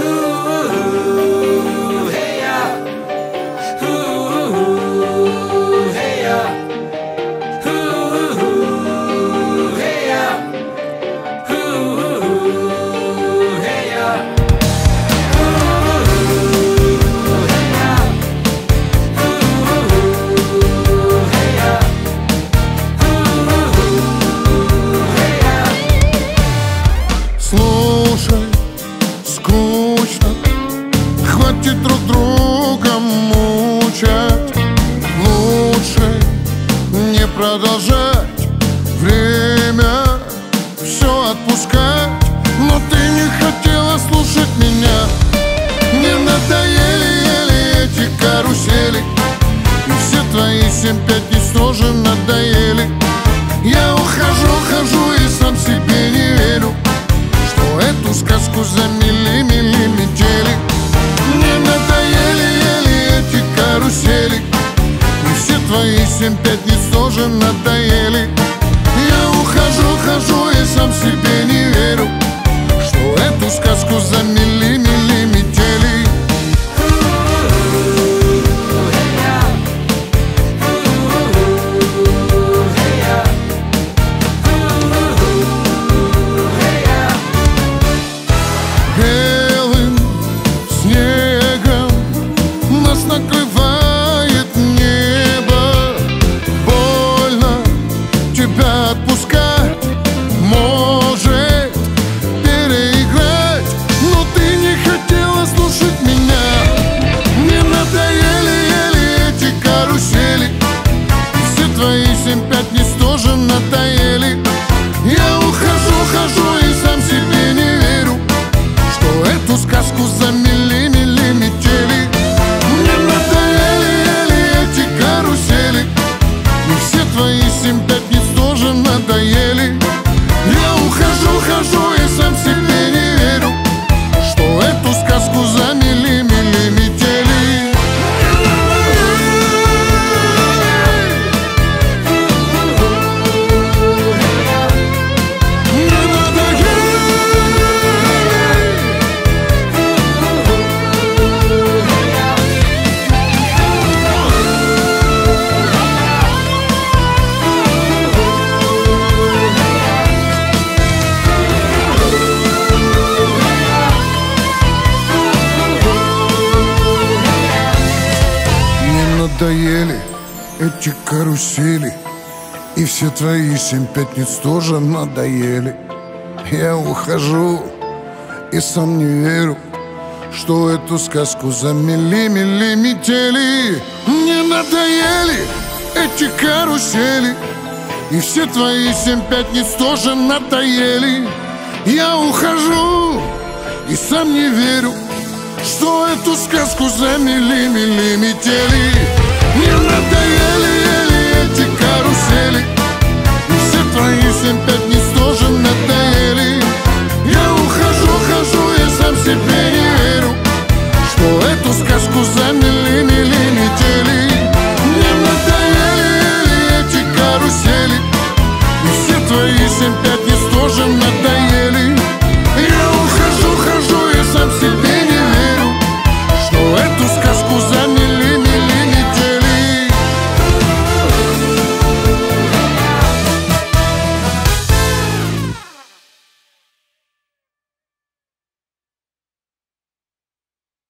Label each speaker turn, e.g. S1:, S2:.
S1: Слушай, скучно, хватит друг друга мучать. Лучше не продолжать, время все отпускать. Но ты не хотела слушать меня. Мне надоели эти карусели, и все твои 7 пятниц тоже надоели. Я ухожу и сам себе не верю, что эту сказку замели метели. Мне надоели эти карусели, и все твои 7 пятниц тоже надоели. Я ухожу и сам себе не верю, что эту сказку замели метели. Белым снегом нас накрывает небо. Больно тебя отпускать, может переиграть, но ты не хотела слушать меня. Мне надоели эти карусели, и все твои 7 пятниц тоже надоели. Я ухожу и сам себе не верю, что эту сказку замели метели. Мне надоели эти карусели, и все твои 7 пятниц тоже надоели. Я ухожу и сам себе не верю, что эту сказку замели метели. Надоели эти карусели, и все твои 7 пятниц тоже надоели. Я ухожу и сам не верю, что эту сказку замели метели. Мне надоели эти карусели, и все твои 7 пятниц тоже надоели. Я ухожу и сам не верю, что эту сказку замели метели. Мне надоели эти карусели, и все твои 7 пятниц тоже надоели.